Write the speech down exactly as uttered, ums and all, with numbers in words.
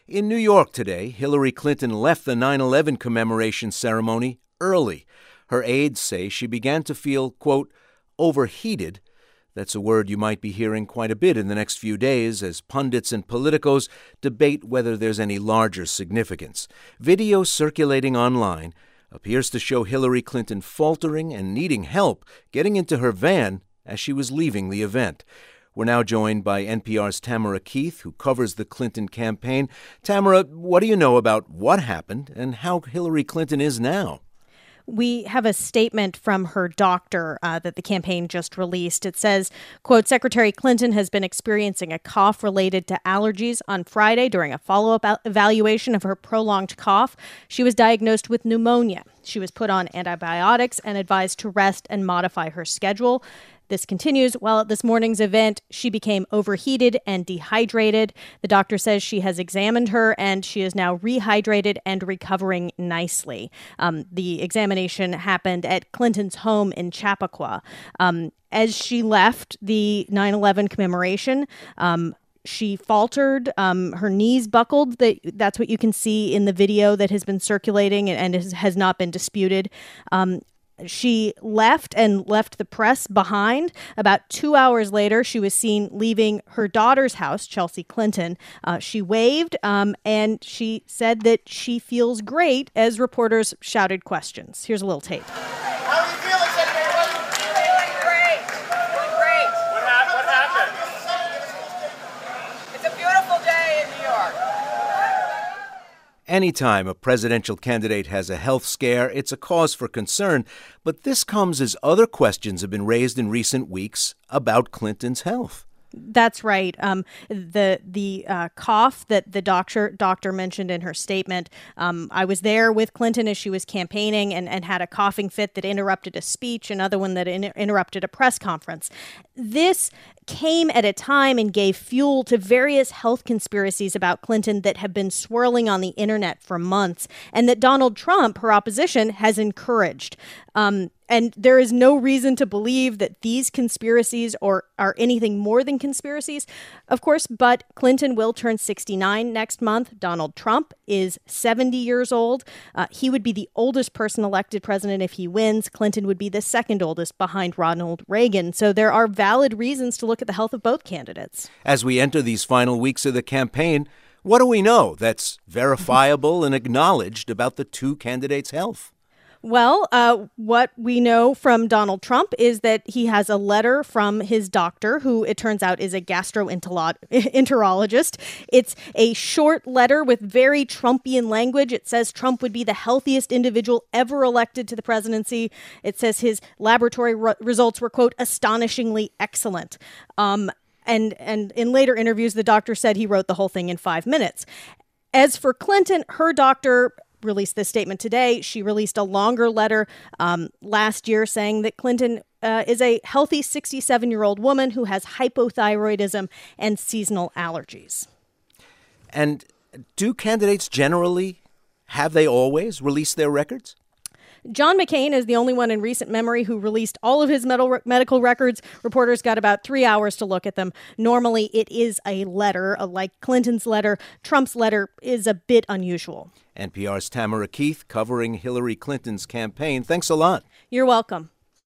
In New York today, Hillary Clinton left the nine eleven commemoration ceremony early. Her aides say she began to feel, quote, overheated. That's a word you might be hearing quite a bit in the next few days as pundits and politicos debate whether there's any larger significance. Video circulating online appears to show Hillary Clinton faltering and needing help getting into her van as she was leaving the event. We're now joined by N P R's Tamara Keith, who covers the Clinton campaign. Tamara, what do you know about what happened and how Hillary Clinton is now? We have a statement from her doctor uh, that the campaign just released. It says, quote, Secretary Clinton has been experiencing a cough related to allergies on Friday during a follow-up evaluation of her prolonged cough. She was diagnosed with pneumonia. She was put on antibiotics and advised to rest and modify her schedule. This continues. While at this morning's event, she became overheated and dehydrated. The doctor says she has examined her and she is now rehydrated and recovering nicely. Um, the examination happened at Clinton's home in Chappaqua. Um, as she left the nine eleven commemoration, um, she faltered, um, her knees buckled. That, that's what you can see in the video that has been circulating and, and has, has not been disputed. Um, She left and left the press behind. About two hours later, she was seen leaving her daughter's house, Chelsea Clinton. Uh, she waved um, and she said that she feels great as reporters shouted questions. Here's a little tape. How are you feeling, Secretary? Feeling great. Feeling great. What, ha- what happened? It's a beautiful day in New York. Anytime a presidential candidate has a health scare, it's a cause for concern. But this comes as other questions have been raised in recent weeks about Clinton's health. That's right. Um, the the uh, cough that the doctor doctor mentioned in her statement. Um, I was there with Clinton as she was campaigning and, and had a coughing fit that interrupted a speech, another one that in, interrupted a press conference. This came at a time and gave fuel to various health conspiracies about Clinton that have been swirling on the internet for months and that Donald Trump, her opposition, has encouraged. Um, and there is no reason to believe that these conspiracies or are anything more than conspiracies, of course, but Clinton will turn sixty-nine next month. Donald Trump is seventy years old. Uh, he would be the oldest person elected president if he wins. Clinton would be the second oldest behind Ronald Reagan. So there are valid reasons to look at the health of both candidates. As we enter these final weeks of the campaign, what do we know that's verifiable and acknowledged about the two candidates' health? Well, uh, what we know from Donald Trump is that he has a letter from his doctor, who it turns out is a gastroenterologist. It's a short letter with very Trumpian language. It says Trump would be the healthiest individual ever elected to the presidency. It says his laboratory re- results were, quote, astonishingly excellent. Um, and, and in later interviews, the doctor said he wrote the whole thing in five minutes. As for Clinton, her doctor released this statement today. She released a longer letter um, last year saying that Clinton uh, is a healthy sixty-seven-year-old woman who has hypothyroidism and seasonal allergies. And do candidates generally, have they always released their records? John McCain is the only one in recent memory who released all of his medical records. Reporters got about three hours to look at them. Normally, it is a letter, like Clinton's letter. Trump's letter is a bit unusual. N P R's Tamara Keith covering Hillary Clinton's campaign. Thanks a lot. You're welcome.